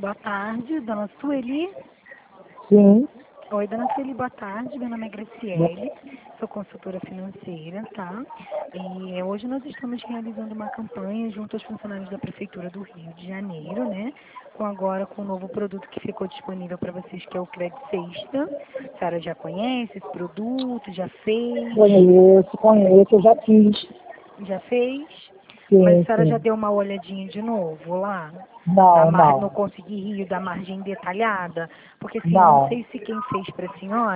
Boa tarde, dona Sueli. Sim. Oi, dona Sueli, boa tarde. Meu nome é Graciele, sou consultora financeira, tá? E hoje nós estamos realizando uma campanha junto aos funcionários da Prefeitura do Rio de Janeiro, né? Com um novo produto que ficou disponível para vocês, que é o Crédito Sexta. A senhora já conhece esse produto? Já fez? Conheço, eu já fiz. Já fez? Mas a Sim, senhora já sim. deu uma olhadinha de novo lá? Não, No não, Consegui Rio, da margem detalhada? Porque assim, eu não não. sei se quem fez para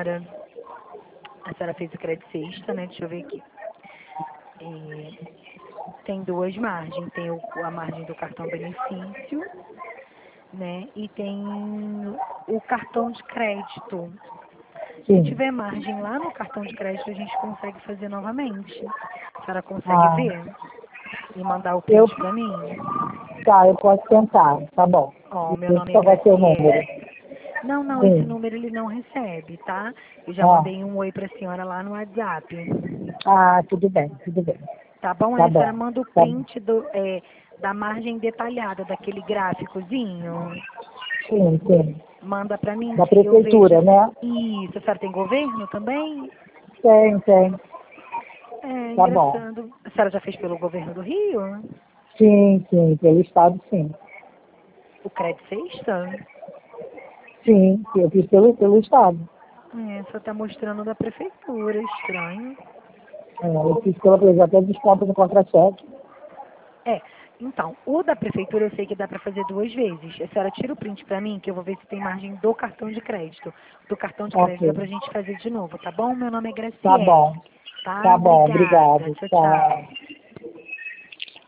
a senhora fez o crédito sexta, né? Deixa eu ver aqui. Tem duas margens, tem a margem do cartão benefício, né? E tem o cartão de crédito. Se Sim. tiver margem lá no cartão de crédito, a gente consegue fazer novamente. A senhora consegue Ah, ver e mandar o eu, print para mim? tá, eu posso tentar, tá bom. Ó, meu Esse nome é qual vai ser o número? Graciele. Não, não, esse Sim. número ele não recebe, tá? Eu já Ah, mandei um oi pra senhora lá no WhatsApp. tudo bem, tudo bem. Tá bom? Aí Tá a senhora bom, manda o tá bom. print da margem detalhada, daquele gráficozinho. Sim, sim. Manda pra mim Da que eu vejo. prefeitura, né? Isso, a senhora tem governo também? Tem, tem. É, Tá bom. engraçado. A senhora já fez pelo governo do Rio? Sim, sim, pelo estado, sim. O crédito sexta? Sim, eu fiz pelo estado. É, só tá mostrando da prefeitura, estranho. Eu fiz pela prefeitura, até desconto no contra-cheque. É, então, o da prefeitura eu sei que dá para fazer duas vezes. A senhora tira o print para mim, que eu vou ver se tem margem do cartão de crédito. Do cartão de crédito dá Ok. pra gente fazer de novo, tá bom? Meu nome é Tá Graciele, bom. tá? Tá bom, Obrigada. obrigado. Tchau, Tchau. tchau.